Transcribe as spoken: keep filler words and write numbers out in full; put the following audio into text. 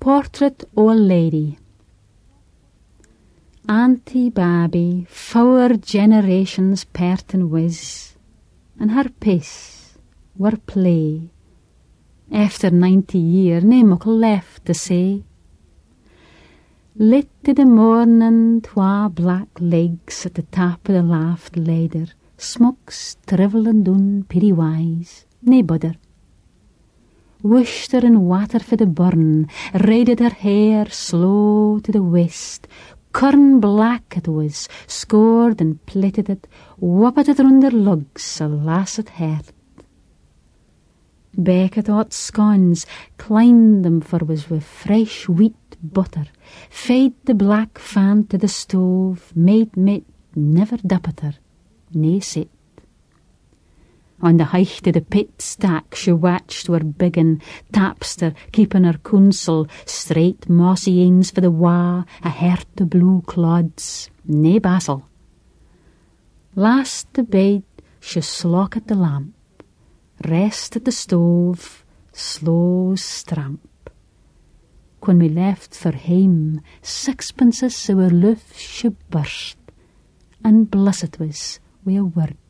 Portrait o' a Lady. Auntie Babby, four generations pert and whiz, and her piss were play. After ninety year, nae muckle left to say. Lit i the morning, twa black legs at the top of the loft ladder, smokes trivelling doon pity wise, nae budder. Wished her in water for the burn, raided her hair slow to the west. Corn black it was, scored and plaited it, whopped it round her lugs, a lasset heart. Bake it hot scones, cleaned them for was with fresh wheat butter, fed the black fan to the stove, made meat, never duppet her, nae sit. On the height of the pit stack she watched were biggin, tapster keeping her counsel, straight mossy ends for the wa, a heart of blue clods, nae basil. Last to bed she slocked the lamp, rest at the stove, slow stramp. When we left for hame, sixpences our loof she burst, and blessed was wi' a word.